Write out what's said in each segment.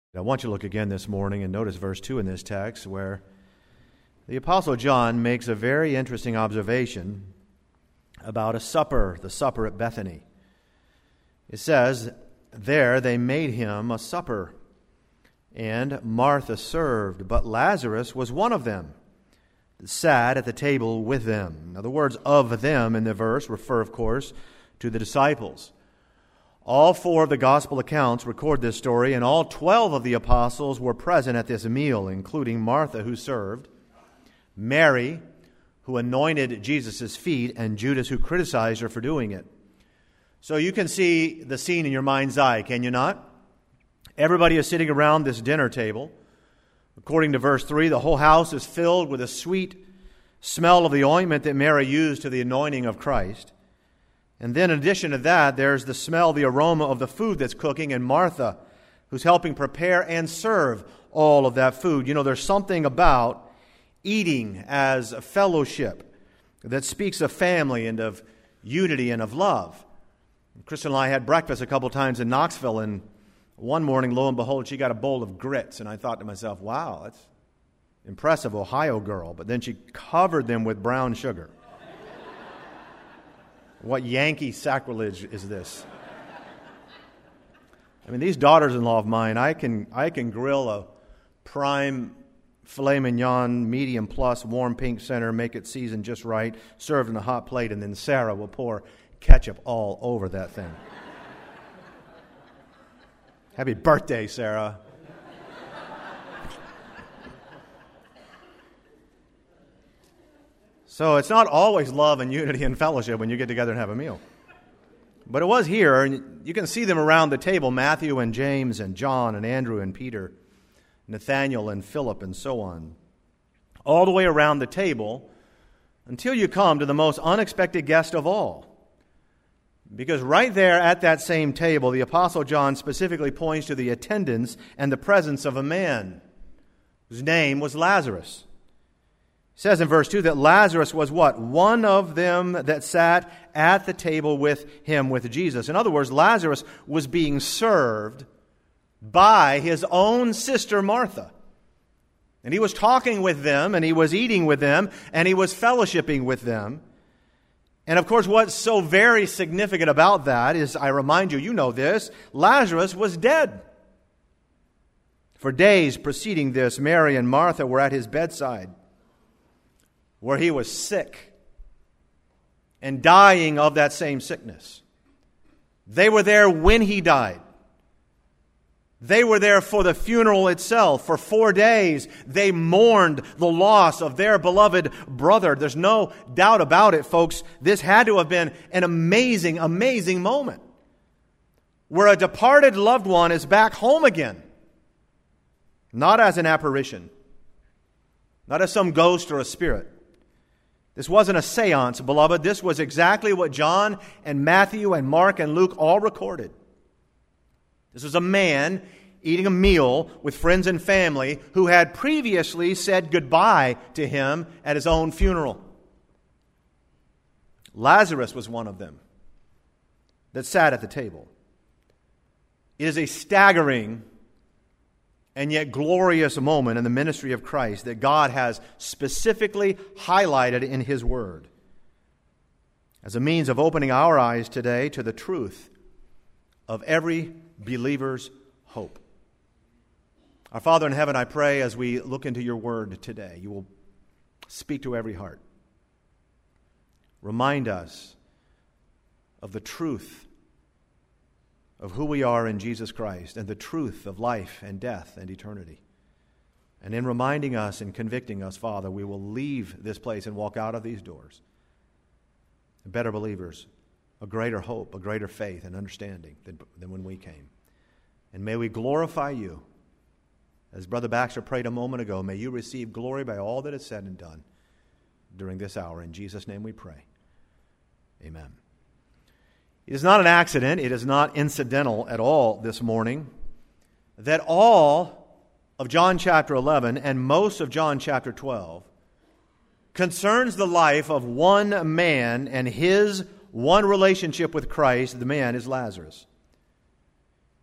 I want you to look again this morning and notice verse 2 in this text where the Apostle John makes a very interesting observation about a supper, the supper at Bethany. It says, there they made him a supper, and Martha served, but Lazarus was one of them, that sat at the table with them. Now the words of them in the verse refer, of course, to the disciples. All 4 of the gospel accounts record this story, and all 12 of the apostles were present at this meal, including Martha, who served, Mary, who anointed Jesus' feet, and Judas, who criticized her for doing it. So you can see the scene in your mind's eye, can you not? Everybody is sitting around this dinner table. According to verse 3, the whole house is filled with a sweet smell of the ointment that Mary used to the anointing of Christ. And then in addition to that, there's the smell, the aroma of the food that's cooking, and Martha, who's helping prepare and serve all of that food. You know, there's something about eating as a fellowship that speaks of family and of unity and of love. Kristen and I had breakfast a couple times in Knoxville, and one morning, lo and behold, she got a bowl of grits, and I thought to myself, wow, that's impressive, Ohio girl. But then she covered them with brown sugar. What Yankee sacrilege is this? I mean, these daughters-in-law of mine, I can grill a prime filet mignon, medium plus, warm pink center, make it seasoned just right, served in a hot plate, and then Sarah will pour ketchup all over that thing. Happy birthday, Sarah. So it's not always love and unity and fellowship when you get together and have a meal. But it was here, and you can see them around the table, Matthew and James and John and Andrew and Peter, Nathaniel and Philip and so on. All the way around the table until you come to the most unexpected guest of all. Because right there at that same table, the Apostle John specifically points to the attendance and the presence of a man whose name was Lazarus. It says in verse 2 that Lazarus was what? One of them that sat at the table with him, with Jesus. In other words, Lazarus was being served by his own sister Martha. And he was talking with them, and he was eating with them, and he was fellowshipping with them. And of course, what's so very significant about that is, I remind you, you know this, Lazarus was dead. For days preceding this, Mary and Martha were at his bedside, where he was sick and dying of that same sickness. They were there when he died. They were there for the funeral itself. For 4 days, they mourned the loss of their beloved brother. There's no doubt about it, folks. This had to have been an amazing, amazing moment where a departed loved one is back home again. Not as an apparition, not as some ghost or a spirit. This wasn't a seance, beloved. This was exactly what John and Matthew and Mark and Luke all recorded. This was a man eating a meal with friends and family who had previously said goodbye to him at his own funeral. Lazarus was one of them that sat at the table. It is a staggering and yet glorious moment in the ministry of Christ that God has specifically highlighted in His Word as a means of opening our eyes today to the truth of every believer's hope. Our Father in heaven, I pray as we look into your word today, you will speak to every heart. Remind us of the truth of who we are in Jesus Christ and the truth of life and death and eternity. And in reminding us and convicting us, Father, we will leave this place and walk out of these doors better believers, a greater hope, a greater faith and understanding than when we came. And may we glorify you. As Brother Baxter prayed a moment ago, may you receive glory by all that is said and done during this hour. In Jesus' name we pray. Amen. It is not an accident, it is not incidental at all this morning, that all of John chapter 11 and most of John chapter 12 concerns the life of one man and his one relationship with Christ. The man is Lazarus.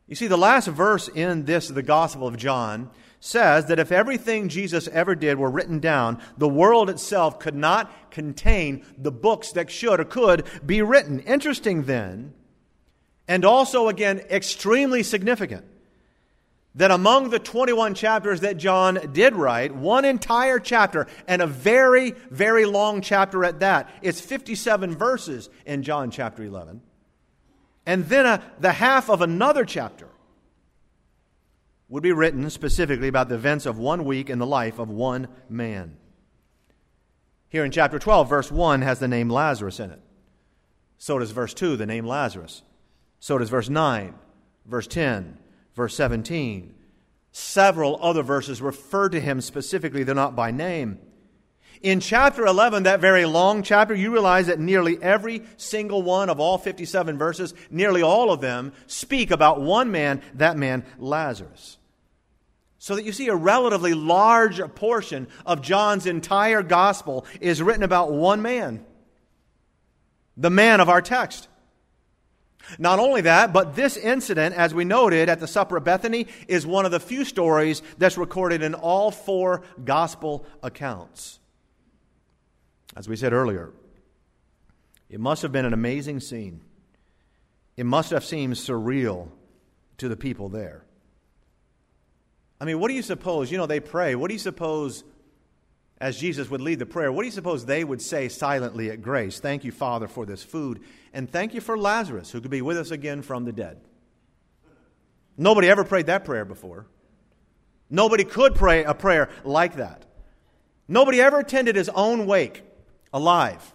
You see, the last verse in the Gospel of John, says that if everything Jesus ever did were written down, the world itself could not contain the books that should or could be written. Interesting then, and also again extremely significant, that among the 21 chapters that John did write, one entire chapter, and a very, very long chapter at that, it's 57 verses in John chapter 11, and then the half of another chapter would be written specifically about the events of 1 week in the life of one man. Here in chapter 12, verse 1 has the name Lazarus in it. So does verse 2, the name Lazarus. So does verse 9, verse 10, verse 17. Several other verses refer to him specifically, they're not by name. In chapter 11, that very long chapter, you realize that nearly every single one of all 57 verses, nearly all of them, speak about one man, that man, Lazarus. So that you see a relatively large portion of John's entire gospel is written about one man, the man of our text. Not only that, but this incident, as we noted at the Supper of Bethany, is one of the few stories that's recorded in all 4 gospel accounts. As we said earlier, it must have been an amazing scene. It must have seemed surreal to the people there. I mean, what do you suppose? You know, they pray. What do you suppose, as Jesus would lead the prayer, what do you suppose they would say silently at grace? Thank you, Father, for this food. And thank you for Lazarus, who could be with us again from the dead. Nobody ever prayed that prayer before. Nobody could pray a prayer like that. Nobody ever attended his own wake alive.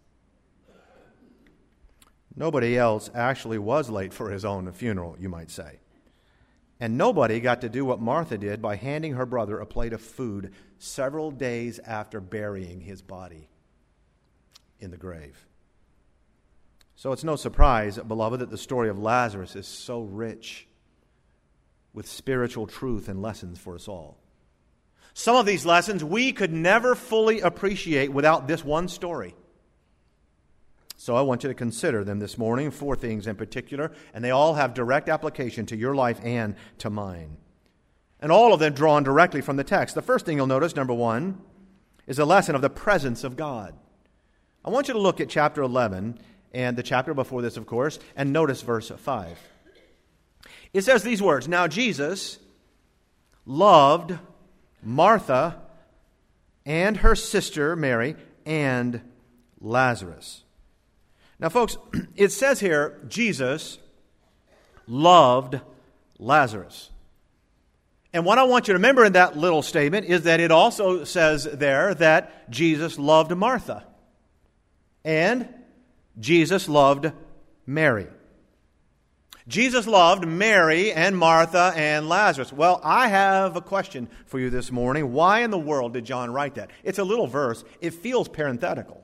Nobody else actually was late for his own funeral, you might say. And nobody got to do what Martha did by handing her brother a plate of food several days after burying his body in the grave. So it's no surprise, beloved, that the story of Lazarus is so rich with spiritual truth and lessons for us all. Some of these lessons we could never fully appreciate without this one story. So I want you to consider them this morning, 4 things in particular, and they all have direct application to your life and to mine. And all of them drawn directly from the text. The first thing you'll notice, number 1, is a lesson of the presence of God. I want you to look at chapter 11, and the chapter before this, of course, and notice verse 5. It says these words, "Now Jesus loved Martha and her sister Mary and Lazarus." Now, folks, it says here, Jesus loved Lazarus. And what I want you to remember in that little statement is that it also says there that Jesus loved Martha and Jesus loved Mary. Jesus loved Mary and Martha and Lazarus. Well, I have a question for you this morning. Why in the world did John write that? It's a little verse. It feels parenthetical.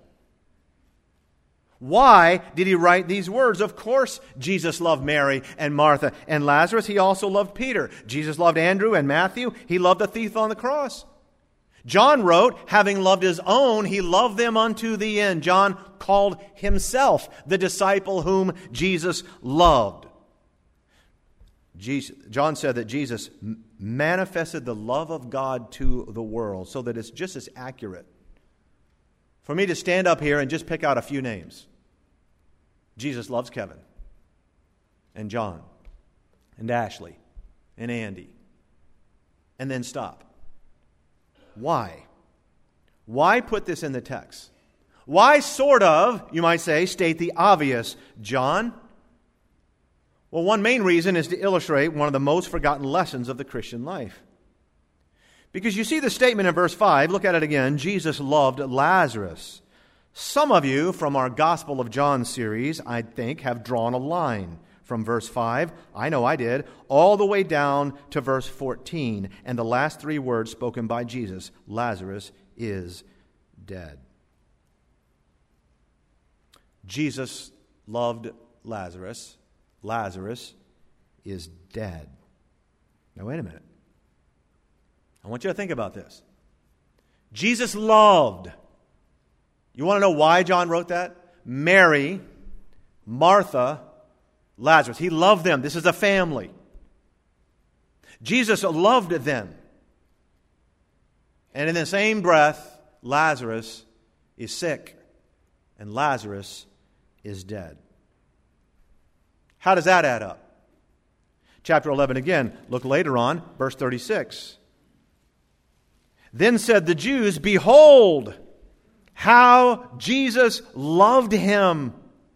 Why did he write these words? Of course, Jesus loved Mary and Martha and Lazarus. He also loved Peter. Jesus loved Andrew and Matthew. He loved the thief on the cross. John wrote, having loved his own, he loved them unto the end. John called himself the disciple whom Jesus loved. John said that Jesus manifested the love of God to the world, so that it's just as accurate for me to stand up here and just pick out a few names. Jesus loves Kevin and John and Ashley and Andy, and then stop. Why? Why put this in the text? Why sort of, you might say, state the obvious, John? Well, one main reason is to illustrate one of the most forgotten lessons of the Christian life. Because you see the statement in verse 5, look at it again, Jesus loved Lazarus. Some of you from our Gospel of John series, I think, have drawn a line from verse 5, I know I did, all the way down to verse 14, and the last 3 words spoken by Jesus, Lazarus is dead. Jesus loved Lazarus. Lazarus is dead. Now, wait a minute. I want you to think about this. Jesus loved. You want to know why John wrote that? Mary, Martha, Lazarus. He loved them. This is a family. Jesus loved them. And in the same breath, Lazarus is sick and Lazarus is dead. How does that add up? Chapter 11 again, look later on, verse 36. Then said the Jews, "Behold, how Jesus loved him."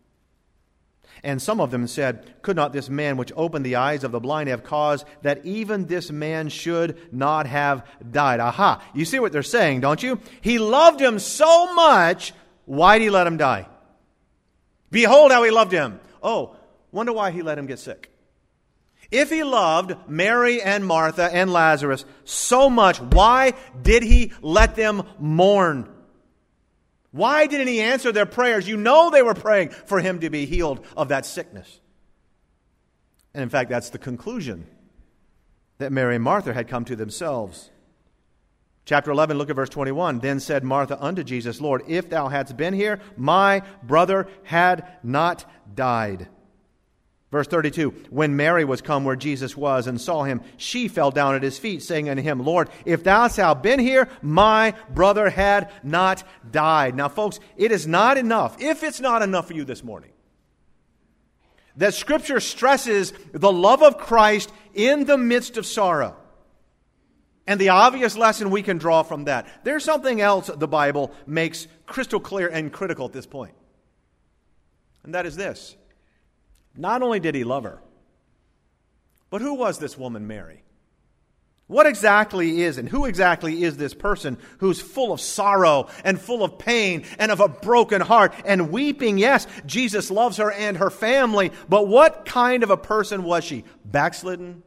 And some of them said, "Could not this man which opened the eyes of the blind have caused that even this man should not have died?" Aha! You see what they're saying, don't you? He loved him so much, why did he let him die? Behold how he loved him. Oh, wonder why he let him get sick. If he loved Mary and Martha and Lazarus so much, why did he let them mourn? Why didn't he answer their prayers? You know they were praying for him to be healed of that sickness. And in fact, that's the conclusion that Mary and Martha had come to themselves. Chapter 11, look at verse 21. Then said Martha unto Jesus, "Lord, if thou hadst been here, my brother had not died." Verse 32, when Mary was come where Jesus was and saw him, she fell down at his feet, saying unto him, "Lord, if thou hadst been here, my brother had not died." Now, folks, it is not enough, if it's not enough for you this morning, that Scripture stresses the love of Christ in the midst of sorrow. And the obvious lesson we can draw from that. There's something else the Bible makes crystal clear and critical at this point. And that is this. Not only did he love her, but who was this woman, Mary? What exactly is and who exactly is this person who's full of sorrow and full of pain and of a broken heart and weeping? Yes, Jesus loves her and her family, but what kind of a person was she? Backslidden?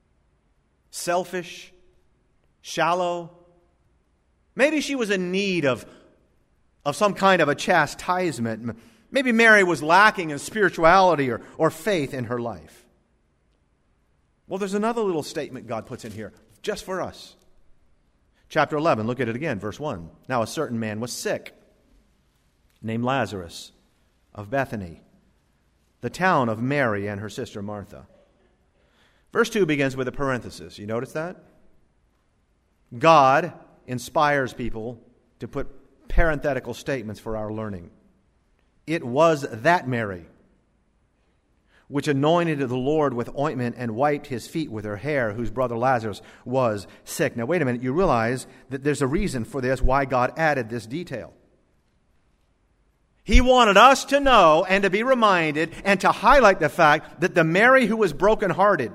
Selfish? Shallow? Maybe she was in need of some kind of a chastisement. Maybe Mary was lacking in spirituality or faith in her life. Well, there's another little statement God puts in here just for us. Chapter 11, look at it again, verse 1. Now a certain man was sick, named Lazarus, of Bethany, the town of Mary and her sister Martha. Verse 2 begins with a parenthesis. You notice that? God inspires people to put parenthetical statements for our learning. It was that Mary which anointed the Lord with ointment and wiped his feet with her hair, whose brother Lazarus was sick. Now, wait a minute. You realize that there's a reason for this, why God added this detail. He wanted us to know and to be reminded and to highlight the fact that the Mary who was brokenhearted,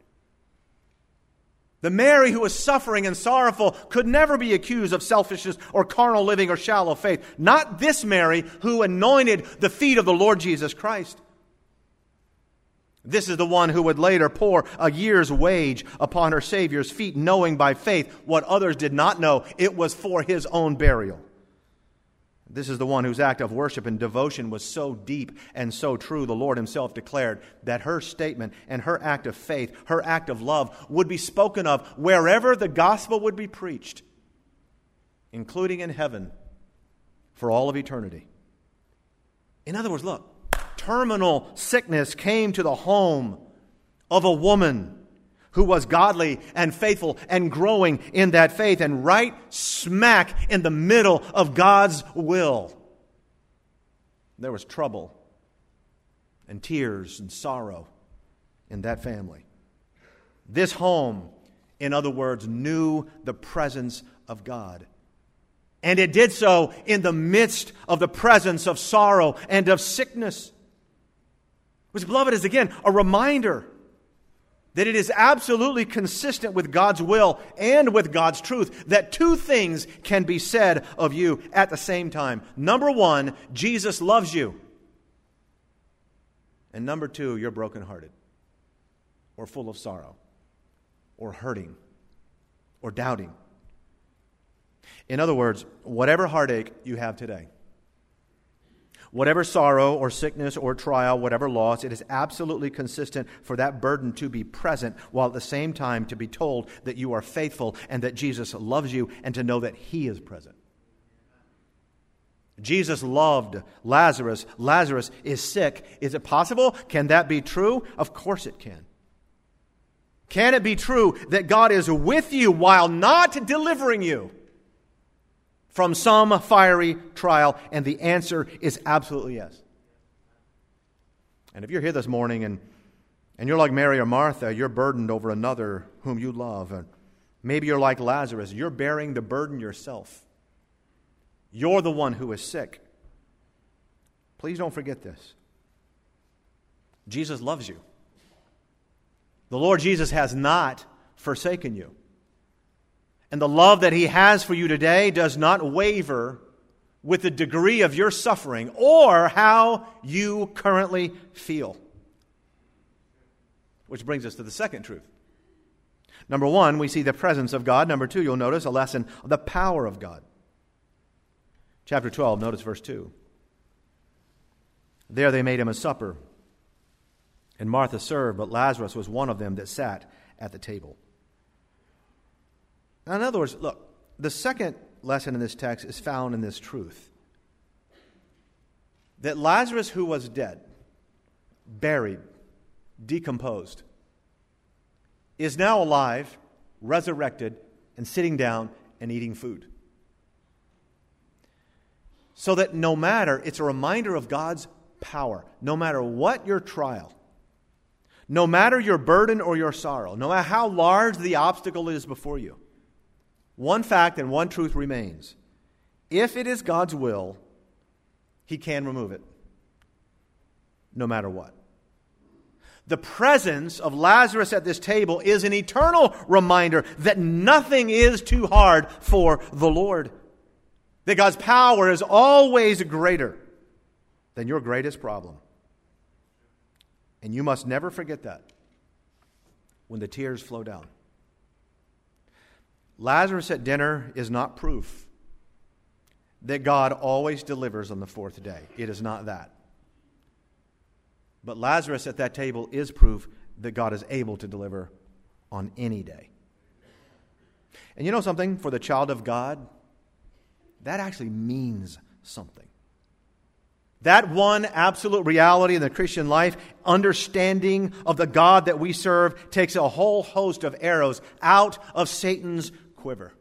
the Mary who was suffering and sorrowful, could never be accused of selfishness or carnal living or shallow faith. Not this Mary who anointed the feet of the Lord Jesus Christ. This is the one who would later pour a year's wage upon her Savior's feet, knowing by faith what others did not know. It was for his own burial. This is the one whose act of worship and devotion was so deep and so true, the Lord himself declared that her statement and her act of faith, her act of love, would be spoken of wherever the gospel would be preached, including in heaven for all of eternity. In other words, look, terminal sickness came to the home of a woman who was godly and faithful and growing in that faith, and right smack in the middle of God's will, there was trouble and tears and sorrow in that family. This home, in other words, knew the presence of God. And it did so in the midst of the presence of sorrow and of sickness. Which, beloved, is again a reminder that it is absolutely consistent with God's will and with God's truth that two things can be said of you at the same time. Number one, Jesus loves you. And number two, you're brokenhearted or full of sorrow or hurting or doubting. In other words, whatever heartache you have today, whatever sorrow or sickness or trial, whatever loss, it is absolutely consistent for that burden to be present, while at the same time to be told that you are faithful and that Jesus loves you, and to know that he is present. Jesus loved Lazarus. Lazarus is sick. Is it possible? Can that be true? Of course it can. Can it be true that God is with you while not delivering you from some fiery trial? And the answer is absolutely yes. And if you're here this morning and you're like Mary or Martha, you're burdened over another whom you love. And maybe you're like Lazarus, you're bearing the burden yourself. You're the one who is sick. Please don't forget this. Jesus loves you. The Lord Jesus has not forsaken you. And the love that He has for you today does not waver with the degree of your suffering or how you currently feel. Which brings us to the second truth. Number one, we see the presence of God. Number two, you'll notice a lesson of the power of God. Chapter 12, notice verse 2. There they made him a supper, and Martha served, but Lazarus was one of them that sat at the table. Now, in other words, look, the second lesson in this text is found in this truth. That Lazarus, who was dead, buried, decomposed, is now alive, resurrected, and sitting down and eating food. So that no matter, it's a reminder of God's power. No matter what your trial, no matter your burden or your sorrow, no matter how large the obstacle is before you, one fact and one truth remains. If it is God's will, He can remove it, no matter what. The presence of Lazarus at this table is an eternal reminder that nothing is too hard for the Lord. That God's power is always greater than your greatest problem. And you must never forget that when the tears flow down. Lazarus at dinner is not proof that God always delivers on the fourth day. It is not that. But Lazarus at that table is proof that God is able to deliver on any day. And you know something? For the child of God, that actually means something. That one absolute reality in the Christian life, understanding of the God that we serve, takes a whole host of arrows out of Satan's quiver.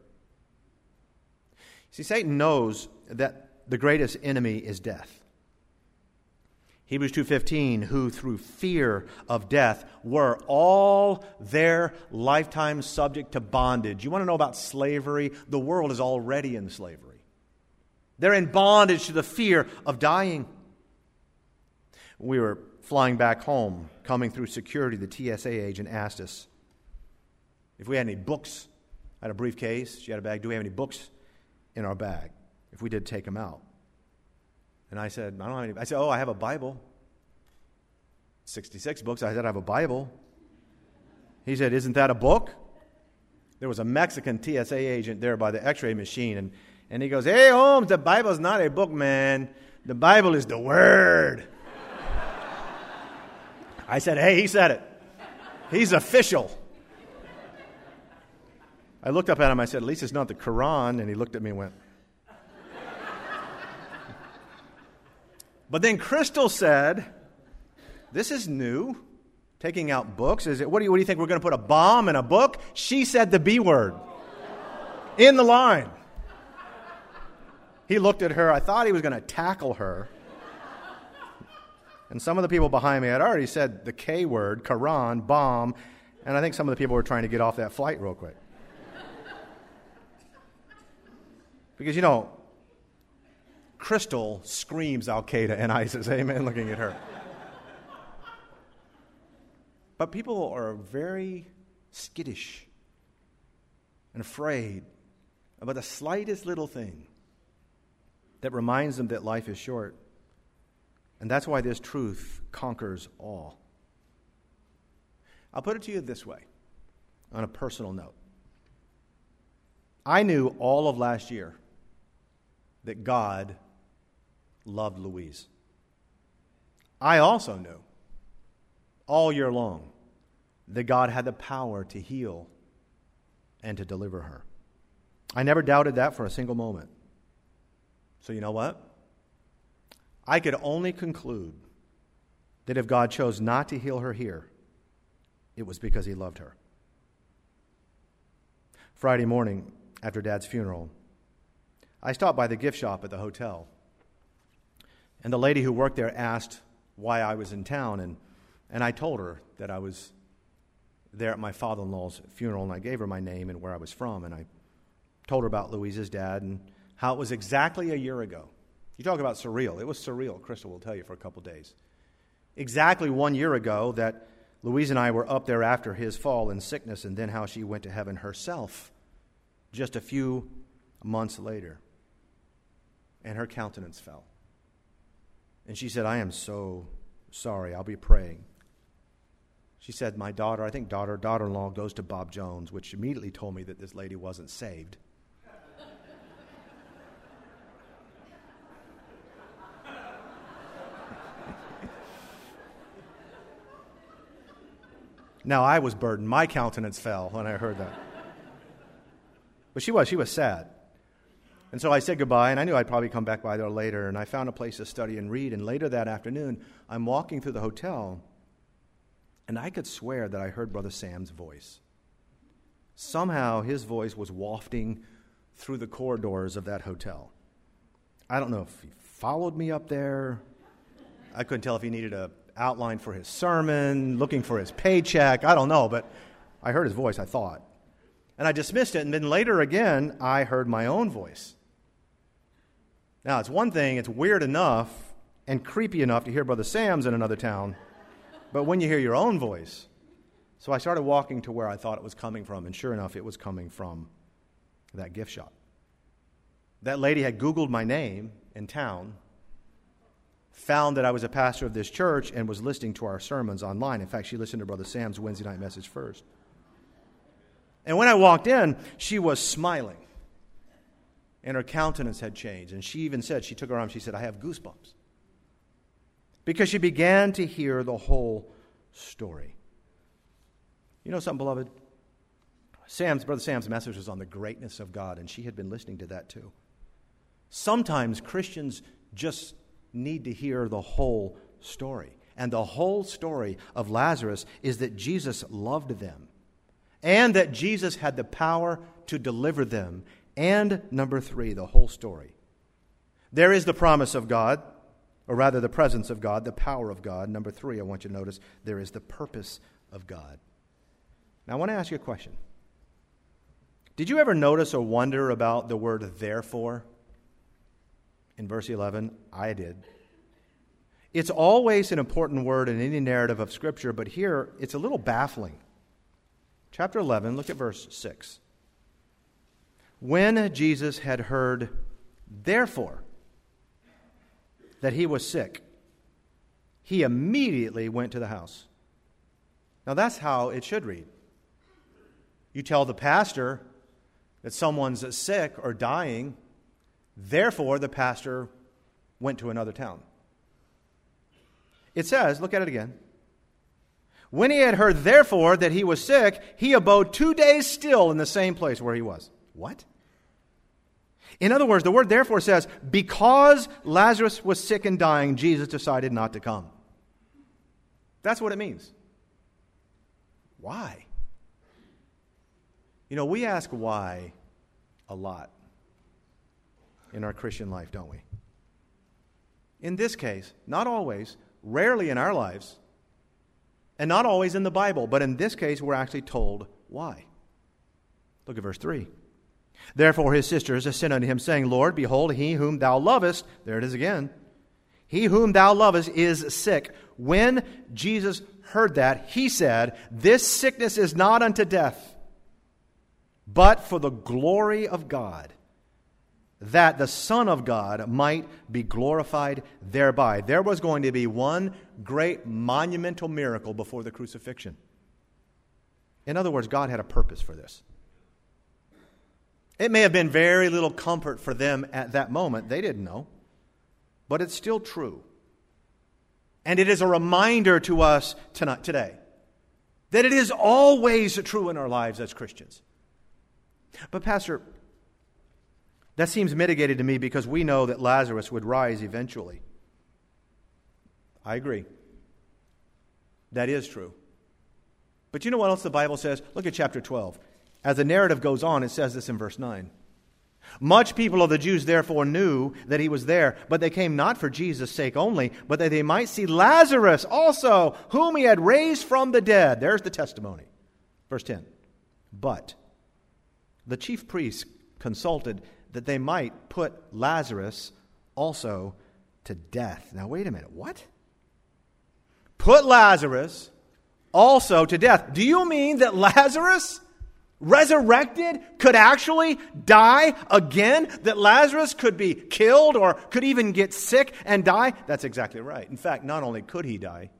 See, Satan knows that the greatest enemy is death. Hebrews 2:15, who through fear of death were all their lifetime subject to bondage. You want to know about slavery? The world is already in slavery. They're in bondage to the fear of dying. We were flying back home, coming through security. The TSA agent asked us if we had any books. I had a briefcase. She had a bag. Do we have any books in our bag? If we did, take them out. And I said, I don't have any. I said, I have a Bible. 66 books. I said, I have a Bible. He said, isn't that a book? There was a Mexican TSA agent there by the x-ray machine, and he goes, hey, Holmes, the Bible's not a book, man. The Bible is the Word. I said, hey, he said it. He's official. I looked up at him. I said, at least it's not the Quran. And he looked at me and went. But then Crystal said, this is new. Taking out books. What do you think? We're going to put a bomb in a book? She said the B word. In the line. He looked at her. I thought he was going to tackle her. And some of the people behind me had already said the K word, Quran, bomb. And I think some of the people were trying to get off that flight real quick. Because, Crystal screams Al-Qaeda and ISIS. Amen, looking at her. But people are very skittish and afraid about the slightest little thing that reminds them that life is short. And that's why this truth conquers all. I'll put it to you this way, on a personal note. I knew all of last year that God loved Louise. I also knew all year long that God had the power to heal and to deliver her. I never doubted that for a single moment. So you know what? I could only conclude that if God chose not to heal her here, it was because He loved her. Friday morning after Dad's funeral, I stopped by the gift shop at the hotel, and the lady who worked there asked why I was in town, and I told her that I was there at my father-in-law's funeral, and I gave her my name and where I was from, and I told her about Louise's dad and how it was exactly a year ago. You talk about surreal. It was surreal, Crystal will tell you, for a couple days. Exactly 1 year ago that Louise and I were up there after his fall in sickness, and then how she went to heaven herself just a few months later. And her countenance fell. And she said, "I am so sorry. I'll be praying." She said, "My daughter-in-law goes to Bob Jones," which immediately told me that this lady wasn't saved. Now, I was burdened. My countenance fell when I heard that. But she was sad. And so I said goodbye, and I knew I'd probably come back by there later, and I found a place to study and read. And later that afternoon, I'm walking through the hotel, and I could swear that I heard Brother Sam's voice. Somehow his voice was wafting through the corridors of that hotel. I don't know if he followed me up there. I couldn't tell if he needed an outline for his sermon, looking for his paycheck. I don't know, but I heard his voice, I thought. And I dismissed it, and then later again, I heard my own voice. Now, it's one thing, it's weird enough and creepy enough to hear Brother Sam's in another town, but when you hear your own voice. So I started walking to where I thought it was coming from, and sure enough, it was coming from that gift shop. That lady had Googled my name in town, found that I was a pastor of this church, and was listening to our sermons online. In fact, she listened to Brother Sam's Wednesday night message first. And when I walked in, she was smiling, and her countenance had changed. And she even said, she took her arm, she said, "I have goosebumps." Because she began to hear the whole story. You know something, beloved? Brother Sam's message was on the greatness of God, and she had been listening to that too. Sometimes Christians just need to hear the whole story. And the whole story of Lazarus is that Jesus loved them, and that Jesus had the power to deliver them. And number 3, the whole story. There is the promise of God, or rather the presence of God, the power of God. Number 3, I want you to notice, there is the purpose of God. Now I want to ask you a question. Did you ever notice or wonder about the word therefore in verse 11? I did. It's always an important word in any narrative of Scripture, but here it's a little baffling. Chapter 11, look at verse 6. When Jesus had heard, therefore, that he was sick, he immediately went to the house. Now that's how it should read. You tell the pastor that someone's sick or dying, therefore the pastor went to another town. It says, look at it again. When he had heard, therefore, that he was sick, he abode 2 days still in the same place where he was. What? In other words, the word therefore says, because Lazarus was sick and dying, Jesus decided not to come. That's what it means. Why? You know, we ask why a lot in our Christian life, don't we? In this case, not always, rarely in our lives, and not always in the Bible, but in this case, we're actually told why. Look at verse 3. Therefore his sisters sent unto him, saying, Lord, behold, he whom thou lovest, there it is again, he whom thou lovest is sick. When Jesus heard that, he said, this sickness is not unto death, but for the glory of God, that the Son of God might be glorified thereby. There was going to be one great monumental miracle before the crucifixion. In other words, God had a purpose for this. It may have been very little comfort for them at that moment. They didn't know. But it's still true. And it is a reminder to us today that it is always true in our lives as Christians. But Pastor, that seems mitigated to me because we know that Lazarus would rise eventually. I agree. That is true. But you know what else the Bible says? Look at chapter 12. As the narrative goes on, it says this in verse 9. Much people of the Jews therefore knew that he was there, but they came not for Jesus' sake only, but that they might see Lazarus also, whom he had raised from the dead. There's the testimony. Verse 10. But the chief priests consulted that they might put Lazarus also to death. Now wait a minute, what? Put Lazarus also to death. Do you mean that Lazarus, resurrected, could actually die again? That Lazarus could be killed or could even get sick and die? That's exactly right. In fact, not only could he die,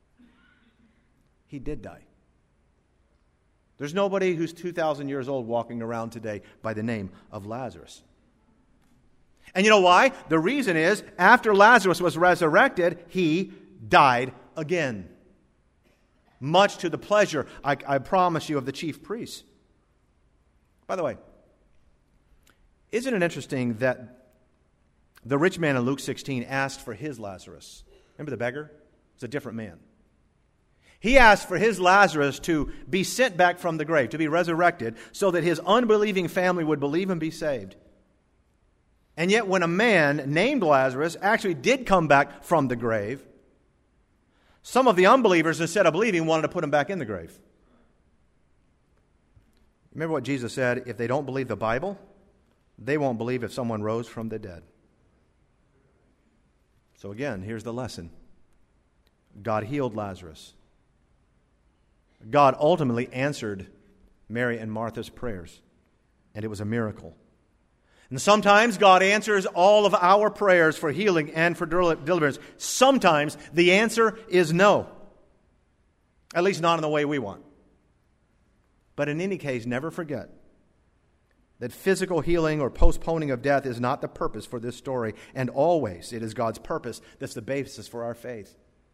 he did die. There's nobody who's 2,000 years old walking around today by the name of Lazarus. And you know why? The reason is, after Lazarus was resurrected, he died again. Much to the pleasure, I promise you, of the chief priests. By the way, isn't it interesting that the rich man in Luke 16 asked for his Lazarus? Remember the beggar? It's a different man. He asked for his Lazarus to be sent back from the grave, to be resurrected, so that his unbelieving family would believe and be saved. And yet when a man named Lazarus actually did come back from the grave, some of the unbelievers, instead of believing, wanted to put him back in the grave. Remember what Jesus said, if they don't believe the Bible, they won't believe if someone rose from the dead. So again, here's the lesson. God healed Lazarus. God ultimately answered Mary and Martha's prayers, and it was a miracle. And sometimes God answers all of our prayers for healing and for deliverance. Sometimes the answer is no. At least not in the way we want. But in any case, never forget that physical healing or postponing of death is not the purpose for this story. And always it is God's purpose that's the basis for our faith.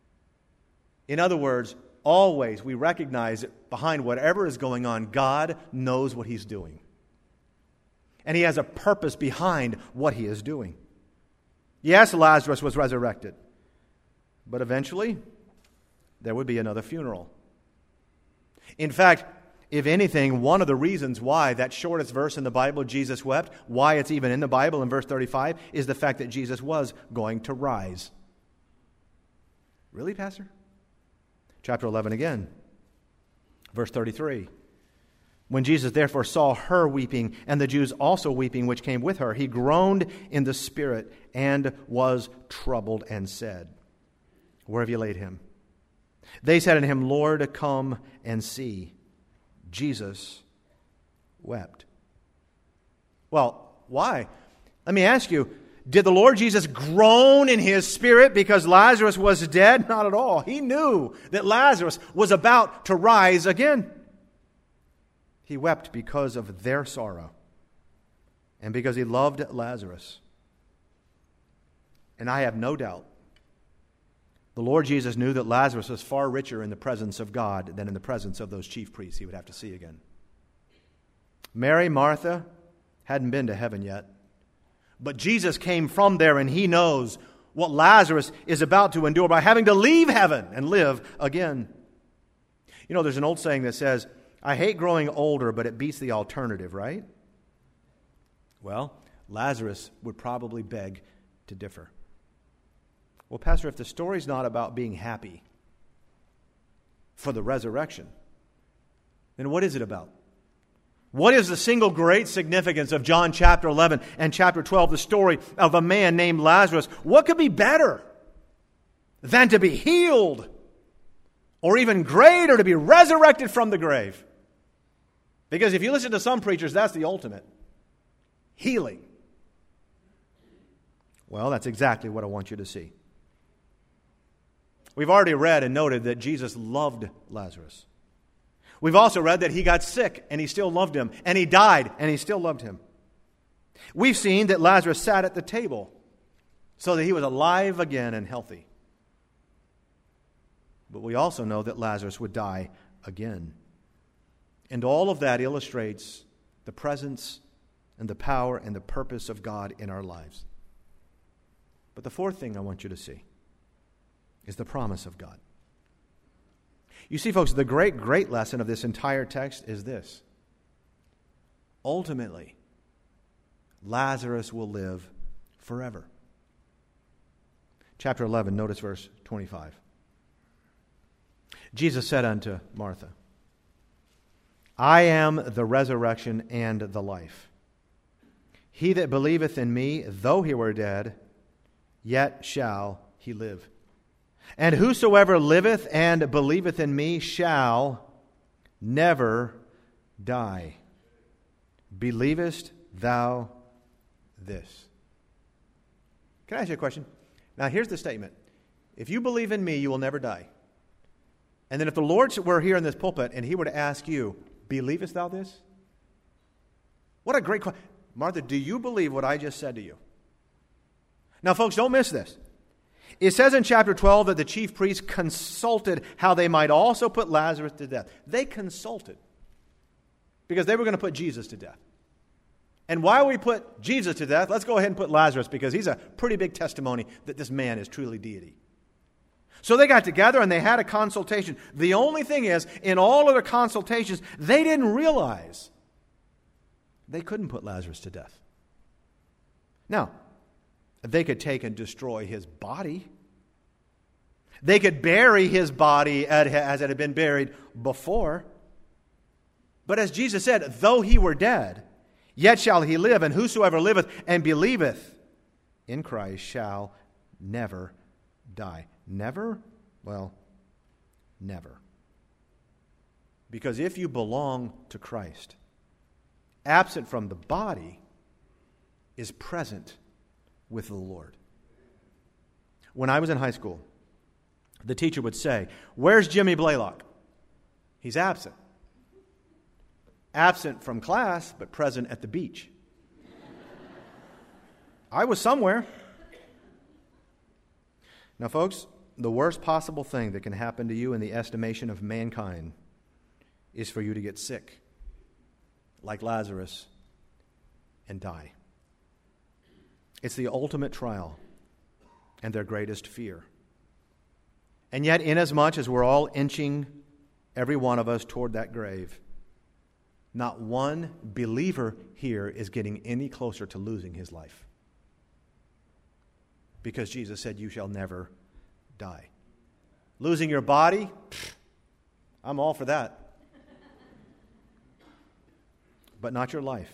In other words, always we recognize that behind whatever is going on, God knows what He's doing. And He has a purpose behind what He is doing. Yes, Lazarus was resurrected. But eventually, there would be another funeral. In fact, if anything, one of the reasons why that shortest verse in the Bible, Jesus wept, why it's even in the Bible in verse 35, is the fact that Jesus was going to rise. Really, Pastor? Chapter 11 again, verse 33. When Jesus therefore saw her weeping, and the Jews also weeping which came with her, he groaned in the spirit and was troubled and said, Where have you laid him? They said unto him, Lord, come and see. Jesus wept. Well, why? Let me ask you, did the Lord Jesus groan in His spirit because Lazarus was dead? Not at all. He knew that Lazarus was about to rise again. He wept because of their sorrow and because He loved Lazarus. And I have no doubt the Lord Jesus knew that Lazarus was far richer in the presence of God than in the presence of those chief priests He would have to see again. Mary, Martha hadn't been to heaven yet. But Jesus came from there, and He knows what Lazarus is about to endure by having to leave heaven and live again. You know, there's an old saying that says, I hate growing older, but it beats the alternative, right? Well, Lazarus would probably beg to differ. Well, Pastor, if the story's not about being happy for the resurrection, then what is it about? What is the single great significance of John chapter 11 and chapter 12, the story of a man named Lazarus? What could be better than to be healed, or even greater, to be resurrected from the grave? Because if you listen to some preachers, that's the ultimate. Healing. Well, that's exactly what I want you to see. We've already read and noted that Jesus loved Lazarus. We've also read that He got sick and He still loved him, and He died and He still loved him. We've seen that Lazarus sat at the table so that he was alive again and healthy. But we also know that Lazarus would die again. And all of that illustrates the presence and the power and the purpose of God in our lives. But the fourth thing I want you to see is the promise of God. You see, folks, the great lesson of this entire text is this. ultimately, Lazarus will live forever. Chapter 11, notice verse 25. Jesus said unto Martha, I am the resurrection and the life. He that believeth in me, though he were dead, yet shall he live. And whosoever liveth and believeth in me shall never die. Believest thou this? Can I ask you a question? Now, here's the statement. If you believe in me, you will never die. And then if the Lord were here in this pulpit and he were to ask you, believest thou this? What a great question. Martha, do you believe what I just said to you? Now, folks, don't miss this. It says in chapter 12 that the chief priests consulted how they might also put Lazarus to death. They consulted because they were going to put Jesus to death. And while we put Jesus to death, let's go ahead and put Lazarus because he's a pretty big testimony that this man is truly deity. So they got together and they had a consultation. The only thing is, in all of their consultations, they didn't realize they couldn't put Lazarus to death. Now, they could take and destroy his body. They could bury his body as it had been buried before. But as Jesus said, though he were dead, yet shall he live, and whosoever liveth and believeth in Christ shall never die. Never? Well, never. Because if you belong to Christ, absent from the body is present with the Lord. When I was in high school, the teacher would say, "Where's Jimmy Blaylock?" He's absent. Absent from class, but present at the beach. I was somewhere. Now, folks, the worst possible thing that can happen to you in the estimation of mankind is for you to get sick, like Lazarus, and die. It's the ultimate trial and their greatest fear. And yet, inasmuch as we're all inching, every one of us, toward that grave, not one believer here is getting any closer to losing his life. Because Jesus said, you shall never die. Losing your body? I'm all for that. But not your life.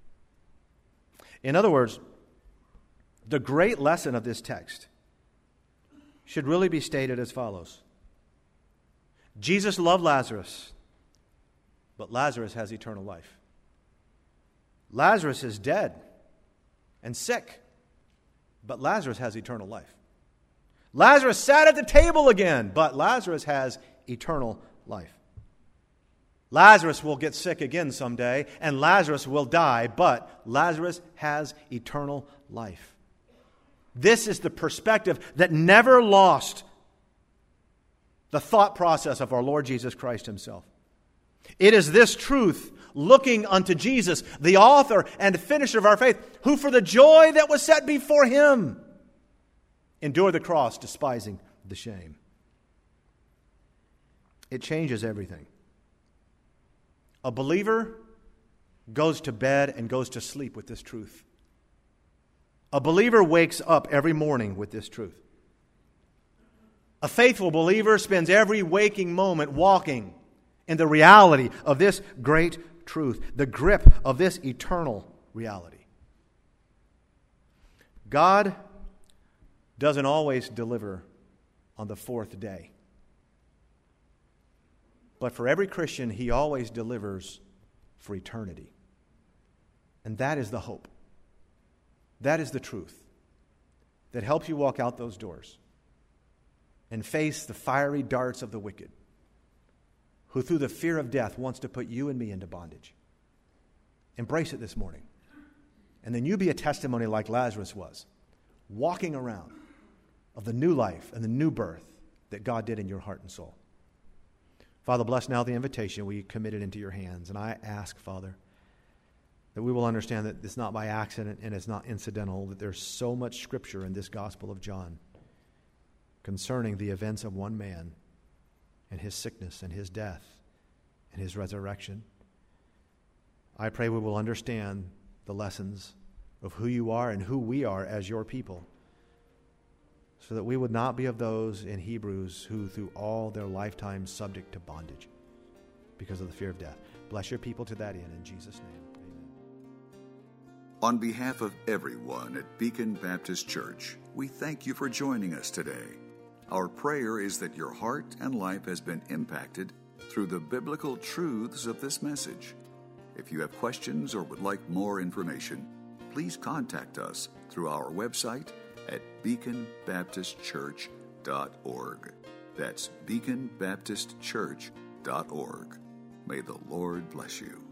In other words, the great lesson of this text should really be stated as follows. Jesus loved Lazarus, but Lazarus has eternal life. Lazarus is dead and sick, but Lazarus has eternal life. Lazarus sat at the table again, but Lazarus has eternal life. Lazarus will get sick again someday, and Lazarus will die, but Lazarus has eternal life. This is the perspective that never lost the thought process of our Lord Jesus Christ himself. It is this truth, looking unto Jesus, the author and finisher of our faith, who for the joy that was set before him endured the cross, despising the shame. It changes everything. A believer goes to bed and goes to sleep with this truth. A believer wakes up every morning with this truth. A faithful believer spends every waking moment walking in the reality of this great truth, the grip of this eternal reality. God doesn't always deliver on the fourth day. But for every Christian, he always delivers for eternity. And that is the hope. That is the truth that helps you walk out those doors and face the fiery darts of the wicked, who through the fear of death wants to put you and me into bondage. Embrace it this morning. And then you be a testimony like Lazarus was, walking around of the new life and the new birth that God did in your heart and soul. Father, bless now the invitation we commit it into your hands. And I ask, Father, that we will understand that it's not by accident and it's not incidental, that there's so much Scripture in this Gospel of John concerning the events of one man and his sickness and his death and his resurrection. I pray we will understand the lessons of who you are and who we are as your people, so that we would not be of those in Hebrews who through all their lifetime subject to bondage because of the fear of death. Bless your people to that end, in Jesus' name. Amen. On behalf of everyone at Beacon Baptist Church, we thank you for joining us today. Our prayer is that your heart and life has been impacted through the biblical truths of this message. If you have questions or would like more information, please contact us through our website at beaconbaptistchurch.org. That's beaconbaptistchurch.org. May the Lord bless you.